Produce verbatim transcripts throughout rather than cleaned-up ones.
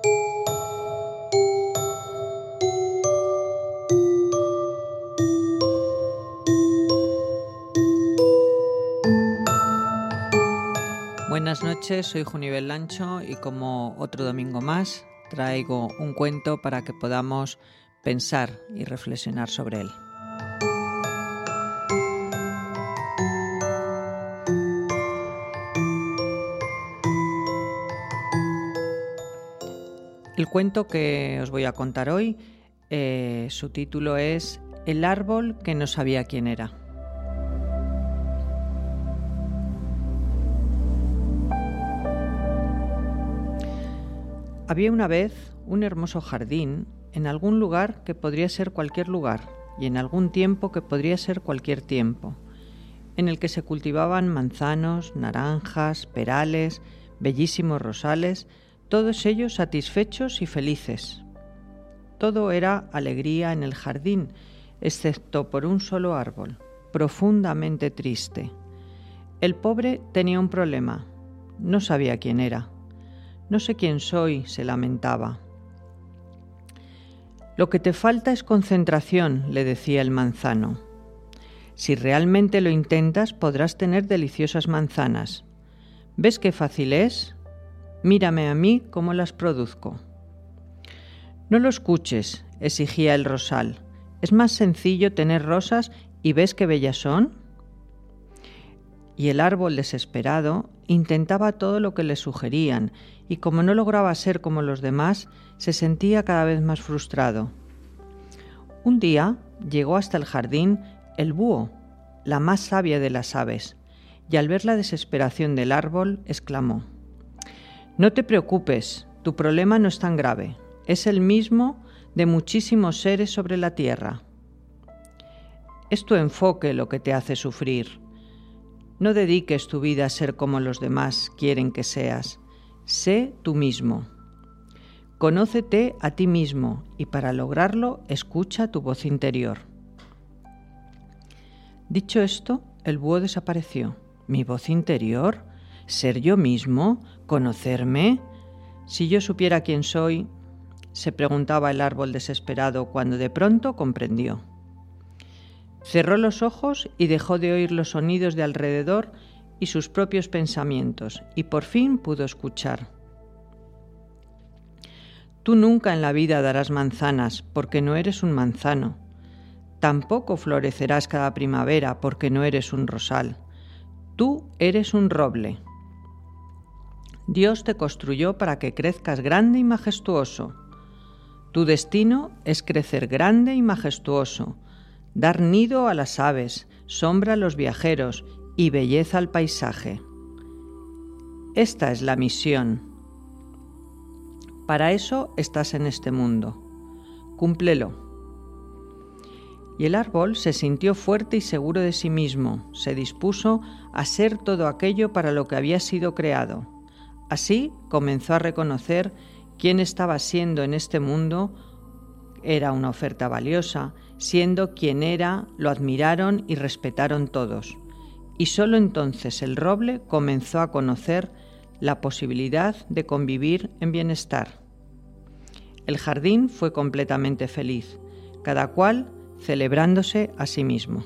Buenas noches, soy Junivel Lancho y como otro domingo más traigo un cuento para que podamos pensar y reflexionar sobre él. El cuento que os voy a contar hoy, eh, su título es El árbol que no sabía quién era. Había una vez un hermoso jardín en algún lugar que podría ser cualquier lugar y en algún tiempo que podría ser cualquier tiempo, en el que se cultivaban manzanos, naranjas, perales, bellísimos rosales, todos ellos satisfechos y felices. Todo era alegría en el jardín, excepto por un solo árbol, profundamente triste. El pobre tenía un problema, no sabía quién era. No sé quién soy, se lamentaba. Lo que te falta es concentración, le decía el manzano. Si realmente lo intentas, podrás tener deliciosas manzanas. ¿Ves qué fácil es? Mírame a mí cómo las produzco. No lo escuches, exigía el rosal. Es más sencillo tener rosas y ¿ves qué bellas son? Y el árbol, desesperado, intentaba todo lo que le sugerían, y como no lograba ser como los demás, se sentía cada vez más frustrado. Un día llegó hasta el jardín el búho, la más sabia de las aves, y al ver la desesperación del árbol, exclamó: «No te preocupes, tu problema no es tan grave, es el mismo de muchísimos seres sobre la tierra. Es tu enfoque lo que te hace sufrir. No dediques tu vida a ser como los demás quieren que seas. Sé tú mismo. Conócete a ti mismo y para lograrlo escucha tu voz interior». Dicho esto, el búho desapareció. ¿Mi voz interior? ¿Ser yo mismo? ¿Conocerme? Si yo supiera quién soy, se preguntaba el árbol desesperado cuando de pronto comprendió. Cerró los ojos y dejó de oír los sonidos de alrededor y sus propios pensamientos, y por fin pudo escuchar. Tú nunca en la vida darás manzanas, porque no eres un manzano. Tampoco florecerás cada primavera, porque no eres un rosal. Tú eres un roble. Dios te construyó para que crezcas grande y majestuoso. Tu destino es crecer grande y majestuoso, dar nido a las aves, sombra a los viajeros y belleza al paisaje. Esta es la misión. Para eso estás en este mundo. Cúmplelo. Y el árbol se sintió fuerte y seguro de sí mismo, se dispuso a ser todo aquello para lo que había sido creado. Así comenzó a reconocer quién estaba siendo en este mundo. Era una oferta valiosa. Siendo quien era, lo admiraron y respetaron todos. Y solo entonces el roble comenzó a conocer la posibilidad de convivir en bienestar. El jardín fue completamente feliz, cada cual celebrándose a sí mismo.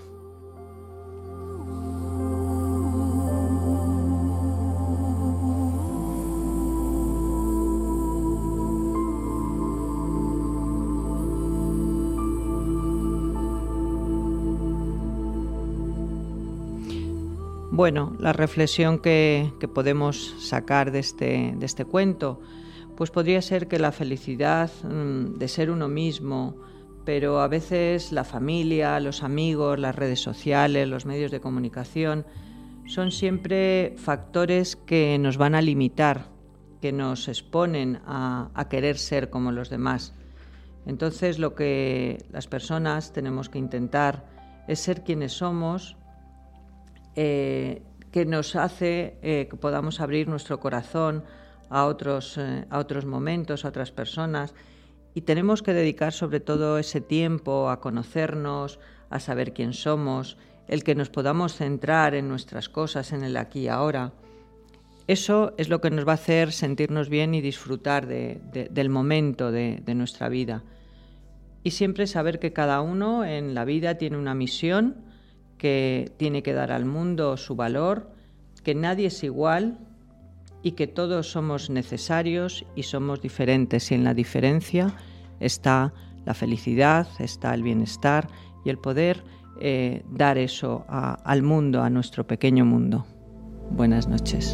Bueno, la reflexión que, que podemos sacar de este, de este cuento, pues podría ser que la felicidad mmm, de ser uno mismo, pero a veces la familia, los amigos, las redes sociales, los medios de comunicación, son siempre factores que nos van a limitar, que nos exponen a, a querer ser como los demás. Entonces, lo que las personas tenemos que intentar es ser quienes somos, Eh, que nos hace eh, que podamos abrir nuestro corazón a otros, eh, a otros momentos, a otras personas, y tenemos que dedicar sobre todo ese tiempo a conocernos, a saber quién somos, el que nos podamos centrar en nuestras cosas, en el aquí y ahora, Eso es lo que nos va a hacer sentirnos bien y disfrutar de, de, del momento de, de nuestra vida. Y siempre saber que cada uno en la vida tiene una misión, que tiene que dar al mundo su valor, que nadie es igual y que todos somos necesarios y somos diferentes. Y en la diferencia está la felicidad, está el bienestar y el poder eh, dar eso a, al mundo, a nuestro pequeño mundo. Buenas noches.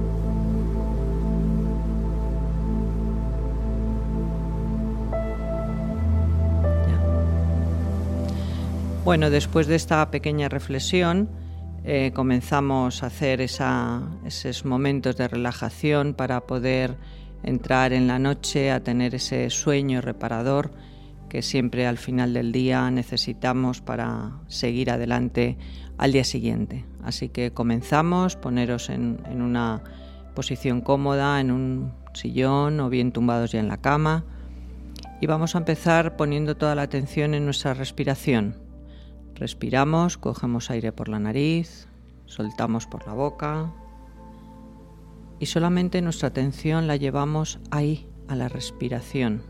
Bueno, después de esta pequeña reflexión, eh, comenzamos a hacer esa, esos momentos de relajación para poder entrar en la noche a tener ese sueño reparador que siempre al final del día necesitamos para seguir adelante al día siguiente. Así que comenzamos, poneros en, en una posición cómoda, en un sillón o bien tumbados ya en la cama, y vamos a empezar poniendo toda la atención en nuestra respiración. Respiramos, cogemos aire por la nariz, soltamos por la boca y solamente nuestra atención la llevamos ahí, a la respiración.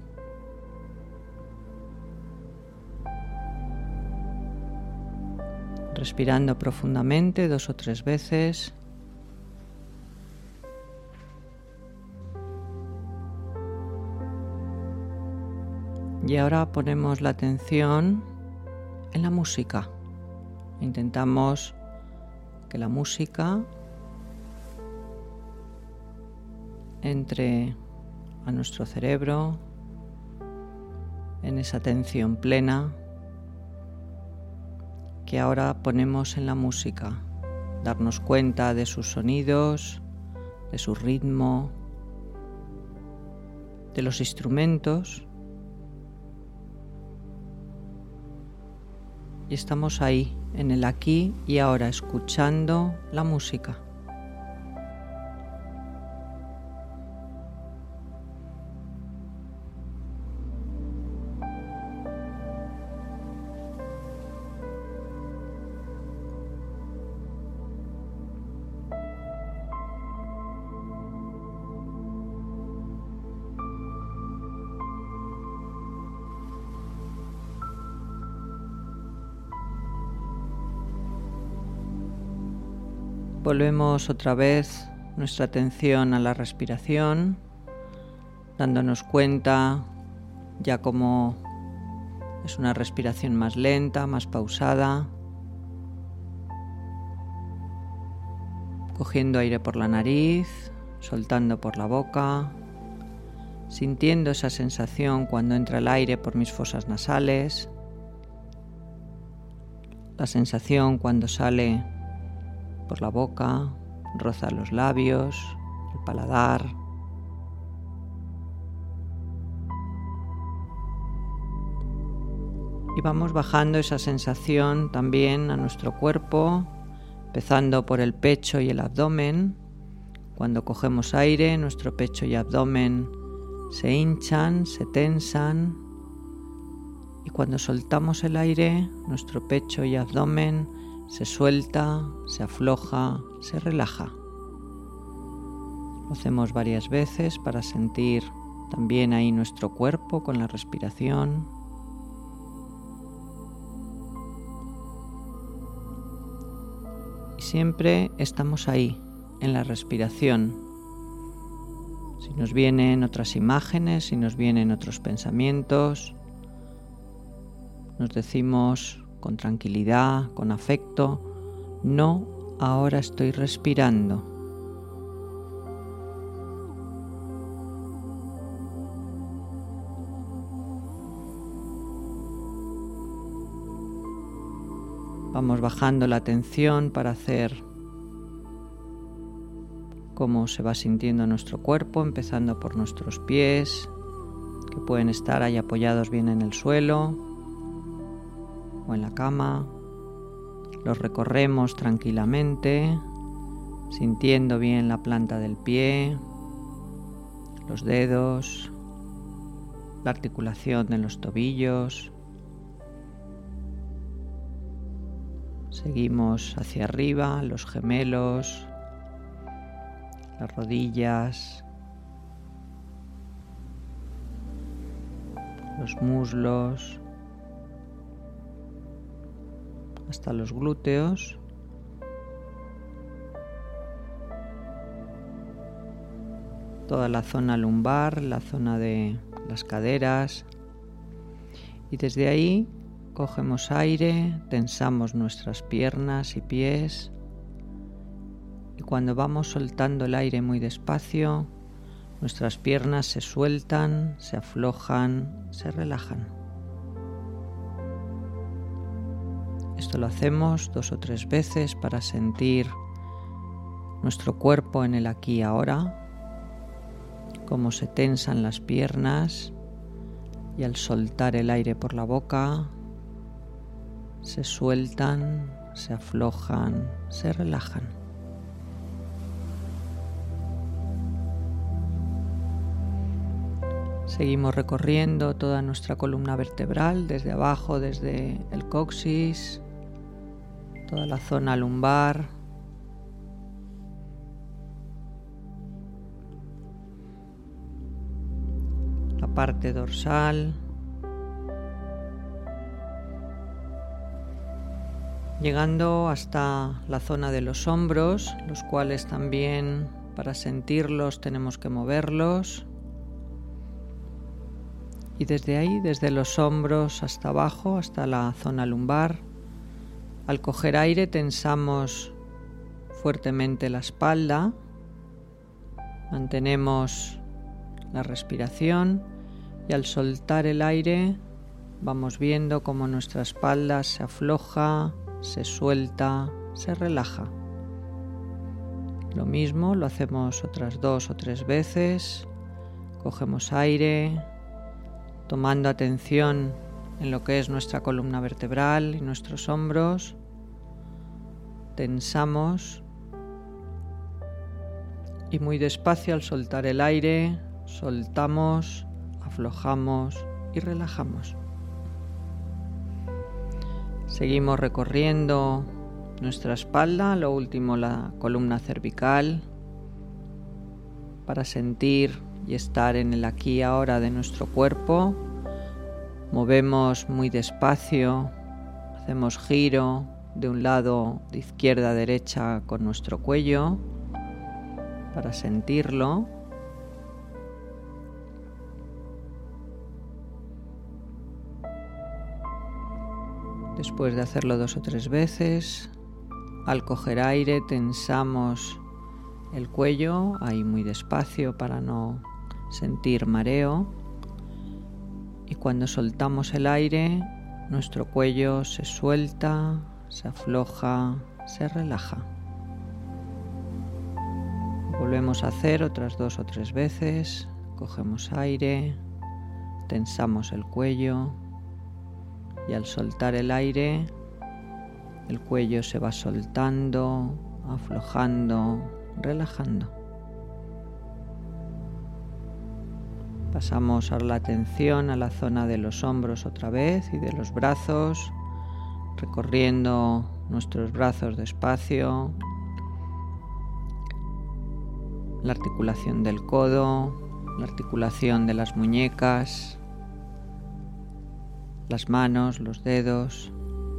Respirando profundamente dos o tres veces. Y ahora ponemos la atención en la música. Intentamos que la música entre a nuestro cerebro en esa atención plena que ahora ponemos en la música. Darnos cuenta de sus sonidos, de su ritmo, de los instrumentos. Y estamos ahí, en el aquí y ahora, escuchando la música. Volvemos otra vez nuestra atención a la respiración, dándonos cuenta ya como es una respiración más lenta, más pausada, cogiendo aire por la nariz, soltando por la boca, sintiendo esa sensación cuando entra el aire por mis fosas nasales, la sensación cuando sale por la boca, roza los labios, el paladar. Y vamos bajando esa sensación también a nuestro cuerpo, empezando por el pecho y el abdomen. Cuando cogemos aire, nuestro pecho y abdomen se hinchan, se tensan. Y cuando soltamos el aire, nuestro pecho y abdomen se suelta, se afloja, se relaja. Lo hacemos varias veces para sentir también ahí nuestro cuerpo con la respiración. Y siempre estamos ahí, en la respiración. Si nos vienen otras imágenes, si nos vienen otros pensamientos, nos decimos con tranquilidad, con afecto, no, ahora estoy respirando. Vamos bajando la atención para hacer cómo se va sintiendo nuestro cuerpo, empezando por nuestros pies, que pueden estar ahí apoyados bien en el suelo o en la cama. Los recorremos tranquilamente, sintiendo bien la planta del pie, los dedos, la articulación de los tobillos. Seguimos hacia arriba, los gemelos, las rodillas, los muslos, hasta los glúteos. Toda la zona lumbar, la zona de las caderas. Y desde ahí cogemos aire, tensamos nuestras piernas y pies. Y cuando vamos soltando el aire muy despacio, nuestras piernas se sueltan, se aflojan, se relajan. Esto lo hacemos dos o tres veces para sentir nuestro cuerpo en el aquí y ahora, cómo se tensan las piernas y al soltar el aire por la boca se sueltan, se aflojan, se relajan. Seguimos recorriendo toda nuestra columna vertebral, desde abajo, desde el coxis, toda la zona lumbar, la parte dorsal, llegando hasta la zona de los hombros, los cuales también para sentirlos tenemos que moverlos. Y desde ahí, desde los hombros hasta abajo, hasta la zona lumbar, al coger aire tensamos fuertemente la espalda, mantenemos la respiración y al soltar el aire vamos viendo cómo nuestra espalda se afloja, se suelta, se relaja. Lo mismo lo hacemos otras dos o tres veces. Cogemos aire, tomando atención en lo que es nuestra columna vertebral y nuestros hombros. Tensamos y muy despacio al soltar el aire, soltamos, aflojamos y relajamos. Seguimos recorriendo nuestra espalda, lo último la columna cervical, para sentir y estar en el aquí y ahora de nuestro cuerpo. Movemos muy despacio, hacemos giro de un lado de izquierda a derecha con nuestro cuello para sentirlo. Después de hacerlo dos o tres veces, al coger aire tensamos el cuello, ahí muy despacio para no sentir mareo, y cuando soltamos el aire, nuestro cuello se suelta, se afloja, se relaja. Volvemos a hacer otras dos o tres veces, cogemos aire, tensamos el cuello y al soltar el aire, el cuello se va soltando, aflojando, relajando. Pasamos ahora la atención a la zona de los hombros otra vez y de los brazos, recorriendo nuestros brazos despacio, la articulación del codo, la articulación de las muñecas, las manos, los dedos.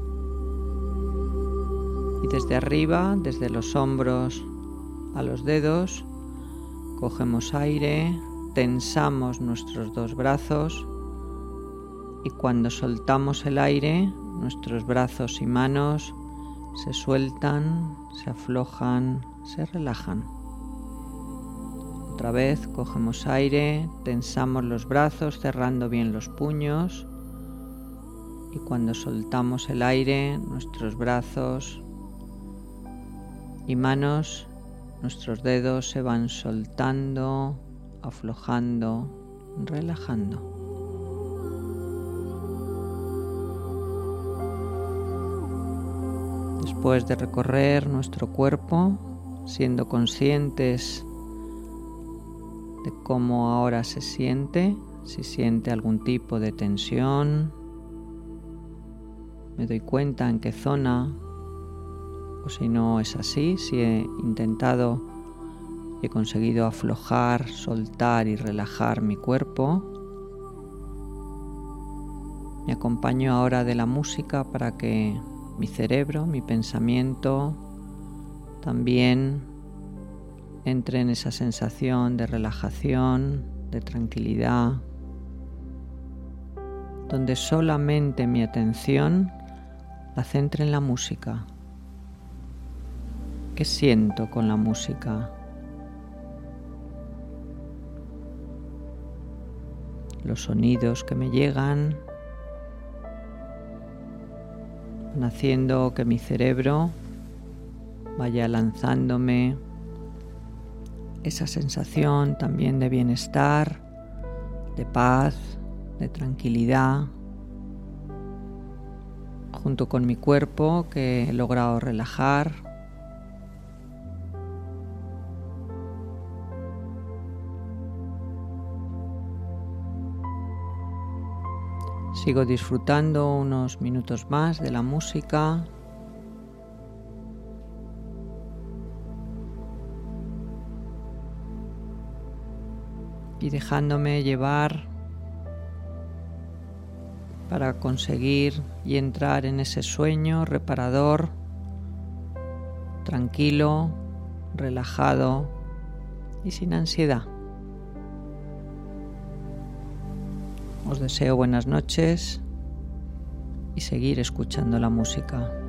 Y desde arriba, desde los hombros a los dedos, cogemos aire, tensamos nuestros dos brazos y cuando soltamos el aire, nuestros brazos y manos se sueltan, se aflojan, se relajan. Otra vez cogemos aire, tensamos los brazos cerrando bien los puños y cuando soltamos el aire, nuestros brazos y manos, nuestros dedos se van soltando, aflojando, relajando. Después de recorrer nuestro cuerpo, siendo conscientes de cómo ahora se siente, si siente algún tipo de tensión, me doy cuenta en qué zona, o si no es así, si he intentado He conseguido aflojar, soltar y relajar mi cuerpo. Me acompaño ahora de la música para que mi cerebro, mi pensamiento, también entre en esa sensación de relajación, de tranquilidad, donde solamente mi atención la centre en la música. ¿Qué siento con la música? Los sonidos que me llegan van haciendo que mi cerebro vaya lanzándome esa sensación también de bienestar, de paz, de tranquilidad, junto con mi cuerpo que he logrado relajar. Sigo disfrutando unos minutos más de la música. Y dejándome llevar para conseguir y entrar en ese sueño reparador, tranquilo, relajado y sin ansiedad. Os deseo buenas noches y seguir escuchando la música.